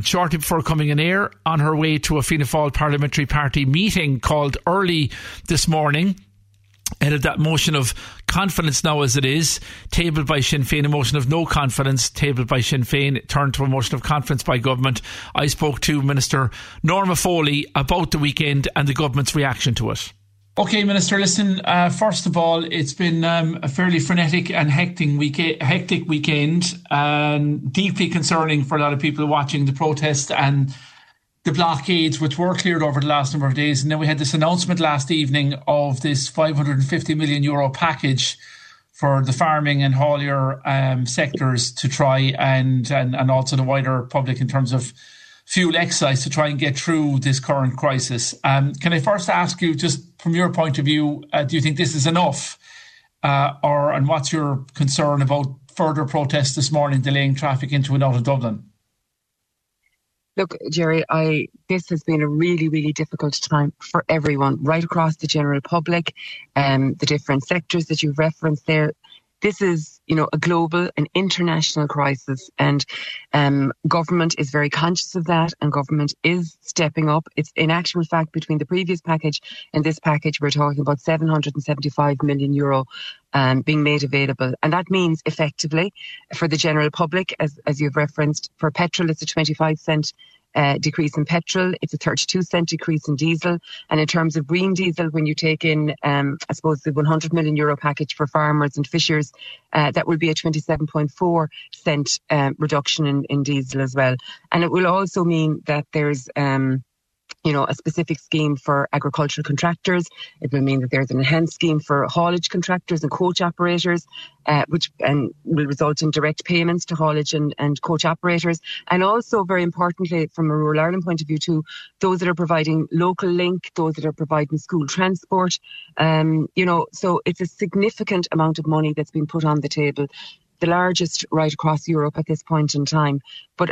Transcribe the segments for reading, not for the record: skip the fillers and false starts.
shortly before coming in air on her way to a Fianna Fáil Parliamentary Party meeting called early this morning. And of that motion of confidence now as it is, tabled by Sinn Féin, a motion of no confidence, tabled by Sinn Féin, turned to a motion of confidence by government. I spoke to Minister Norma Foley about the weekend and the government's reaction to it. OK, Minister, listen, first of all, it's been a fairly frenetic and hectic weekend, and deeply concerning for a lot of people watching the protest and the blockades, which were cleared over the last number of days. And then we had this announcement last evening of this €550 million package for the farming and haulier sectors to try and also the wider public in terms of fuel excise to try and get through this current crisis. Can I first ask you, just from your point of view, do you think this is enough? And what's your concern about further protests this morning delaying traffic into and out of Dublin? Look, Jerry, this has been a really, really difficult time for everyone, right across the general public, the different sectors that you've referenced there. This is, a global and international crisis, and government is very conscious of that, and government is stepping up. It's in actual fact between the previous package and this package, we're talking about €775 million being made available. And that means effectively for the general public, as you've referenced, for petrol, it's a 25 cent decrease in petrol. It's a 32 cent decrease in diesel. And in terms of green diesel, when you take in, I suppose, the €100 million package for farmers and fishers, that will be a 27.4 cent reduction in diesel as well. And it will also mean that there's a specific scheme for agricultural contractors. It will mean that there's an enhanced scheme for haulage contractors and coach operators, which will result in direct payments to haulage and coach operators. And also, very importantly, from a rural Ireland point of view too, those that are providing local link, those that are providing school transport. So it's a significant amount of money that's been put on the table, the largest right across Europe at this point in time. But,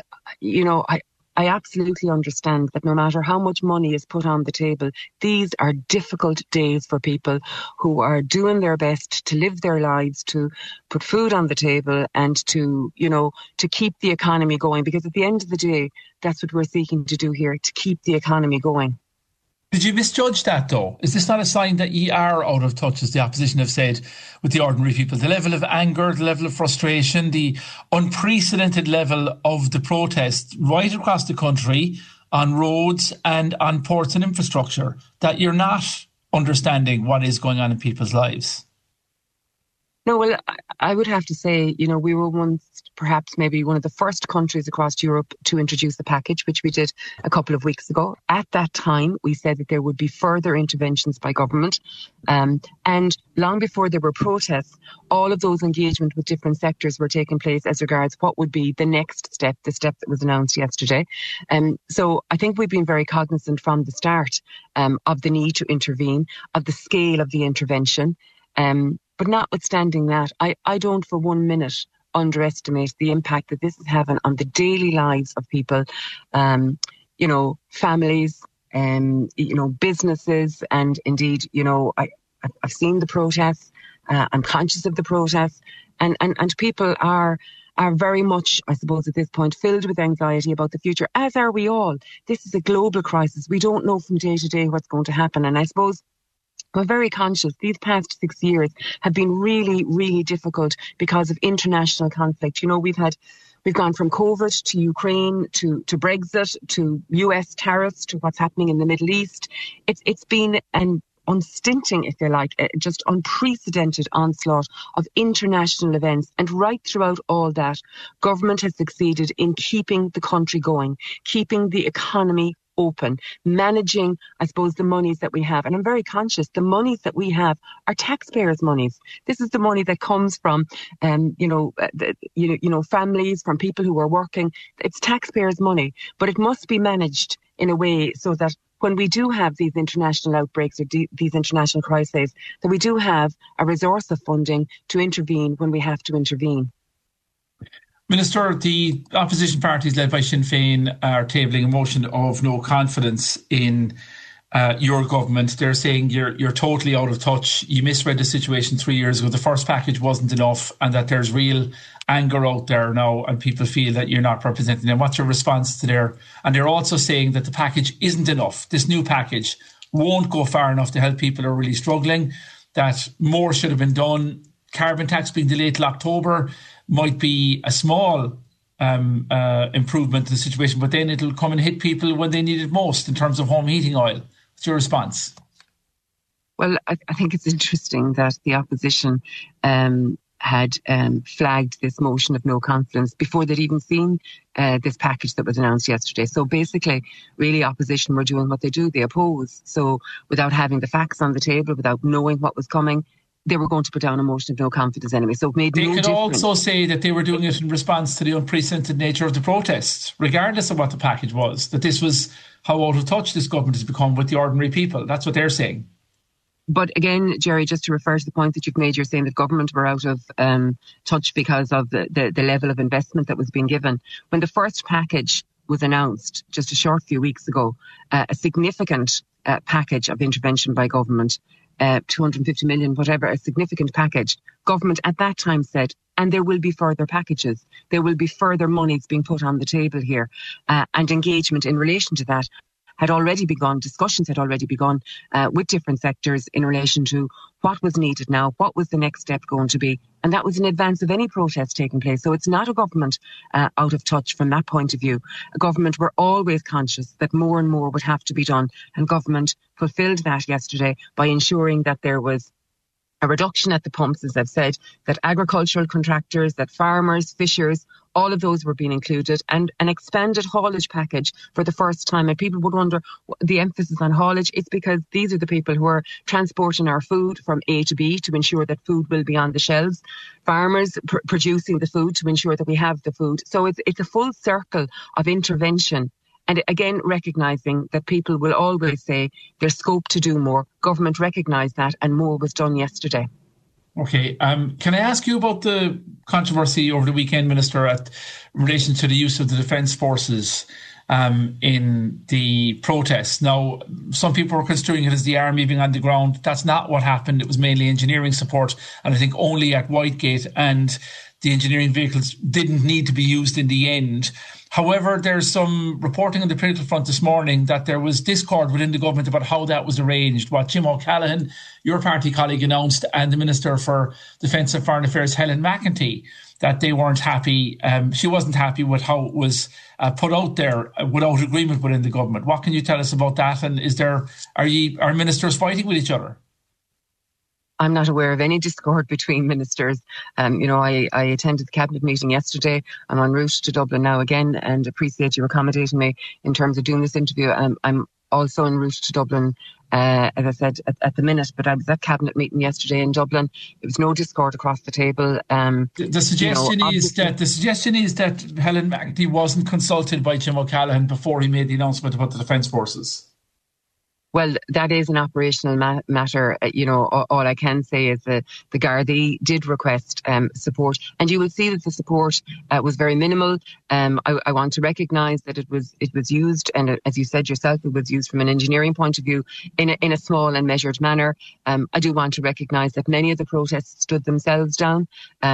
I absolutely understand that no matter how much money is put on the table, these are difficult days for people who are doing their best to live their lives, to put food on the table and to keep the economy going. Because at the end of the day, that's what we're seeking to do here, to keep the economy going. Did you misjudge that, though? Is this not a sign that ye are out of touch, as the opposition have said, with the ordinary people? The level of anger, the level of frustration, the unprecedented level of the protest right across the country on roads and on ports and infrastructure, that you're not understanding what is going on in people's lives? No, well, I would have to say, we were once perhaps maybe one of the first countries across Europe to introduce the package, which we did a couple of weeks ago. At that time, we said that there would be further interventions by government. And long before there were protests, all of those engagement with different sectors were taking place as regards what would be the next step, the step that was announced yesterday. So I think we've been very cognizant from the start of the need to intervene, of the scale of the intervention. But notwithstanding that, I don't for 1 minute underestimate the impact that this is having on the daily lives of people, families, businesses, and indeed, I've seen the protests. I'm conscious of the protests, and people are very much, I suppose, at this point, filled with anxiety about the future, as are we all. This is a global crisis. We don't know from day to day what's going to happen, and I suppose we're very conscious. These past 6 years have been really, really difficult because of international conflict. We've gone from COVID to Ukraine to Brexit to US tariffs to what's happening in the Middle East. It's been an unstinting, if you like, just unprecedented onslaught of international events. And right throughout all that, government has succeeded in keeping the country going, keeping the economy open, managing, I suppose, the monies that we have. And I'm very conscious the monies that we have are taxpayers' monies. This is the money that comes from, families, from people who are working. It's taxpayers' money, but it must be managed in a way so that when we do have these international outbreaks or these international crises, that we do have a resource of funding to intervene when we have to intervene. Minister, the opposition parties led by Sinn Féin are tabling a motion of no confidence in your government. They're saying you're totally out of touch. You misread the situation 3 years ago. The first package wasn't enough, and that there's real anger out there now, and people feel that you're not representing them. What's your response to their? And they're also saying that the package isn't enough. This new package won't go far enough to help people who are really struggling. That more should have been done. Carbon tax being delayed till October might be a small improvement to the situation, but then it'll come and hit people when they need it most in terms of home heating oil. What's your response? Well, I think it's interesting that the opposition had flagged this motion of no confidence before they'd even seen this package that was announced yesterday. So basically, really, opposition were doing what they do. They oppose. So without having the facts on the table, without knowing what was coming, they were going to put down a motion of no confidence anyway. So it made no difference. They could also say that they were doing it in response to the unprecedented nature of the protests, regardless of what the package was, that this was how out of touch this government has become with the ordinary people. That's what they're saying. But again, Jerry, just to refer to the point that you've made, you're saying that government were out of touch because of the level of investment that was being given. When the first package was announced just a short few weeks ago, a significant package of intervention by government, 250 million, whatever, a significant package. Government at that time said, and there will be further packages. There will be further monies being put on the table here. And engagement in relation to that had already begun, discussions had already begun with different sectors in relation to what was needed now, what was the next step going to be. And that was in advance of any protest taking place. So it's not a government out of touch from that point of view. A government were always conscious that more and more would have to be done. And government fulfilled that yesterday by ensuring that there was a reduction at the pumps, as I've said, that agricultural contractors, that farmers, fishers, all of those were being included, and an expanded haulage package for the first time. And people would wonder the emphasis on haulage. It's because these are the people who are transporting our food from A to B to ensure that food will be on the shelves. Farmers producing the food to ensure that we have the food. So it's a full circle of intervention. And again, recognising that people will always say there's scope to do more. Government recognised that, and more was done yesterday. Okay. Can I ask you about the controversy over the weekend, Minister, in relation to the use of the Defence Forces in the protests? Now, some people were construing it as the army being on the ground. That's not what happened. It was mainly engineering support, and I think only at Whitegate, and the engineering vehicles didn't need to be used in the end. However, there's some reporting on the political front this morning that there was discord within the government about how that was arranged. What Jim O'Callaghan, your party colleague, announced, and the Minister for Defence and Foreign Affairs, Helen McEntee, that they weren't happy. She wasn't happy with how it was put out there without agreement within the government. What can you tell us about that? And are ministers fighting with each other? I'm not aware of any discord between ministers. I attended the cabinet meeting yesterday. I'm en route to Dublin now again, and appreciate you accommodating me in terms of doing this interview. I'm also en route to Dublin, as I said, at the minute, but I was at cabinet meeting yesterday in Dublin. There was no discord across the table. The suggestion is that Helen McEntee wasn't consulted by Jim O'Callaghan before he made the announcement about the Defence Forces. Well, that is an operational matter. All I can say is that the Gardaí did request support, and you will see that the support was very minimal. I want to recognise that it was used, and as you said yourself, it was used from an engineering point of view in a small and measured manner. I do want to recognise that many of the protests stood themselves down.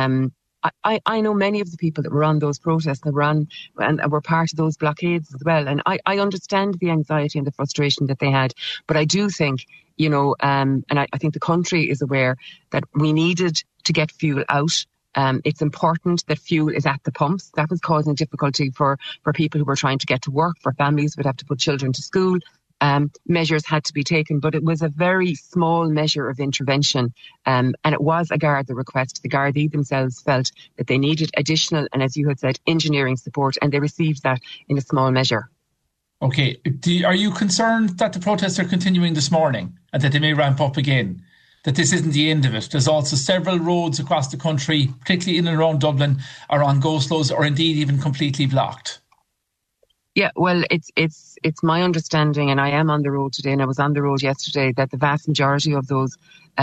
I know many of the people that were on those protests that were on and were part of those blockades as well. And I understand the anxiety and the frustration that they had. But I do think, and I think the country is aware that we needed to get fuel out. It's important that fuel is at the pumps. That was causing difficulty for people who were trying to get to work, for families who would have to put children to school. Measures had to be taken, but it was a very small measure of intervention, and it was a Garda request. The Gardaí themselves felt that they needed additional, and as you had said, engineering support, and they received that in a small measure. Okay. Are you concerned that the protests are continuing this morning and that they may ramp up again? That this isn't the end of it? There's also several roads across the country, particularly in and around Dublin, are on go-slows or indeed even completely blocked. Yeah, well, it's my understanding, and I am on the road today, and I was on the road yesterday, that the vast majority of those,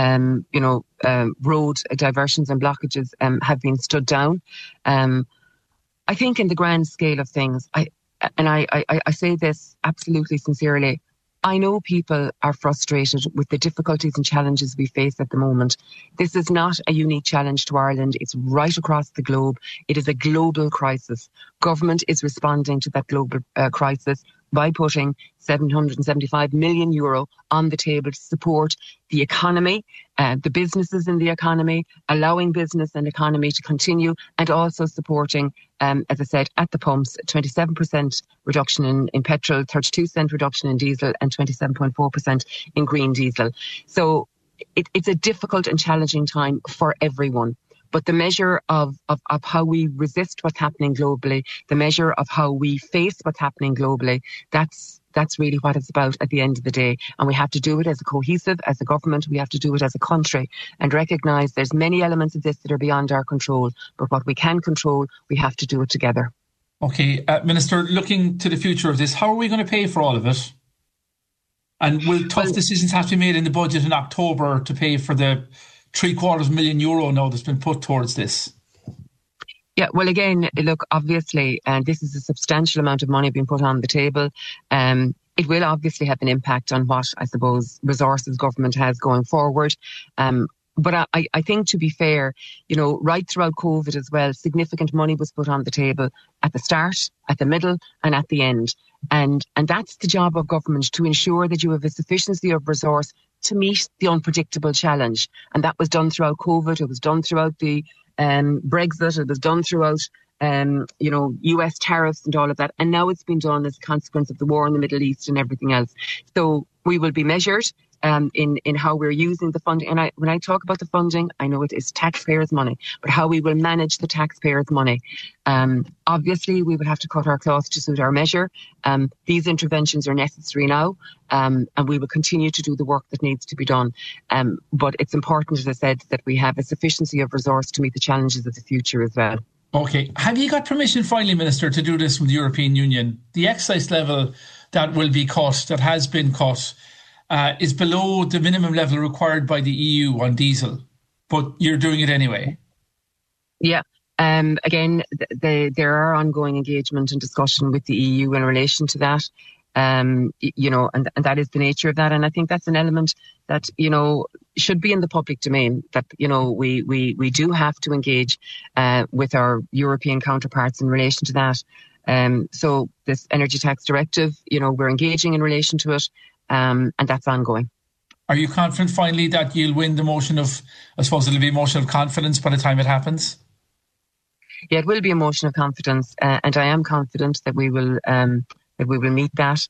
road diversions and blockages have been stood down. I think in the grand scale of things, I say this absolutely sincerely, I know people are frustrated with the difficulties and challenges we face at the moment. This is not a unique challenge to Ireland. It's right across the globe. It is a global crisis. Government is responding to that global crisis by putting €775 million on the table to support the economy, the businesses in the economy, allowing business and economy to continue, and also supporting, as I said, at the pumps, 27% reduction in petrol, 32% reduction in diesel, and 27.4% in green diesel. So it's a difficult and challenging time for everyone. But the measure of how we resist what's happening globally, the measure of how we face what's happening globally, that's really what it's about at the end of the day. And we have to do it as a cohesive, as a government, we have to do it as a country and recognise there's many elements of this that are beyond our control. But what we can control, we have to do it together. OK, Minister, looking to the future of this, how are we going to pay for all of it? And will tough decisions have to be made in the budget in October to pay for the €750 million now that's been put towards this? Yeah, well, again, look, obviously, this is a substantial amount of money being put on the table. It will obviously have an impact on what, I suppose, resources government has going forward. But I think, to be fair, right throughout COVID as well, significant money was put on the table at the start, at the middle, and at the end. And that's the job of government, to ensure that you have a sufficiency of resource to meet the unpredictable challenge. And that was done throughout COVID. It was done throughout the Brexit. It was done throughout, US tariffs and all of that. And now it's been done as a consequence of the war in the Middle East and everything else. So we will be measured in how we're using the funding. And when I talk about the funding, I know it is taxpayers' money, but how we will manage the taxpayers' money. Obviously, we will have to cut our cloth to suit our measure. These interventions are necessary now, and we will continue to do the work that needs to be done. But it's important, as I said, that we have a sufficiency of resource to meet the challenges of the future as well. OK. Have you got permission, finally, Minister, to do this with the European Union? The excise level that will be cut, that has been cut, is below the minimum level required by the EU on diesel, but you're doing it anyway. Yeah. Again, there are ongoing engagement and discussion with the EU in relation to that. And that is the nature of that. And I think that's an element that, should be in the public domain, that, we do have to engage with our European counterparts in relation to that. So this energy tax directive, we're engaging in relation to it. And that's ongoing. Are you confident, finally, that you'll win the motion of, I suppose it'll be a motion of confidence by the time it happens? Yeah, it will be a motion of confidence, and I am confident that we will meet that.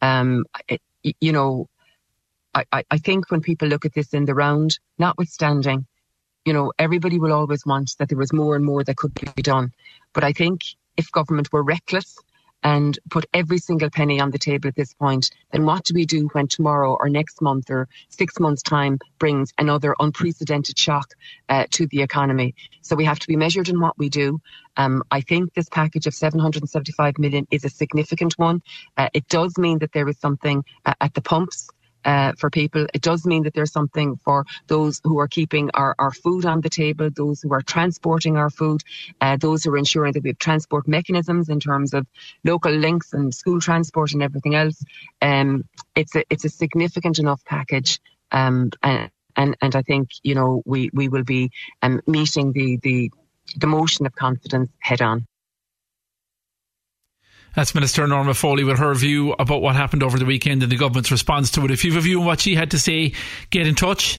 I think when people look at this in the round, notwithstanding, everybody will always want that there was more and more that could be done. But I think if government were reckless and put every single penny on the table at this point, then what do we do when tomorrow or next month or 6 months' time brings another unprecedented shock to the economy? So we have to be measured in what we do. I think this package of 775 million is a significant one. It does mean that there is something at the pumps for people. It does mean that there's something for those who are keeping our food on the table, those who are transporting our food, those who are ensuring that we have transport mechanisms in terms of local links and school transport and everything else. It's a significant enough package. And I think, we will be meeting the motion of confidence head on. That's Minister Norma Foley with her view about what happened over the weekend and the government's response to it. If you have a view on what she had to say, get in touch.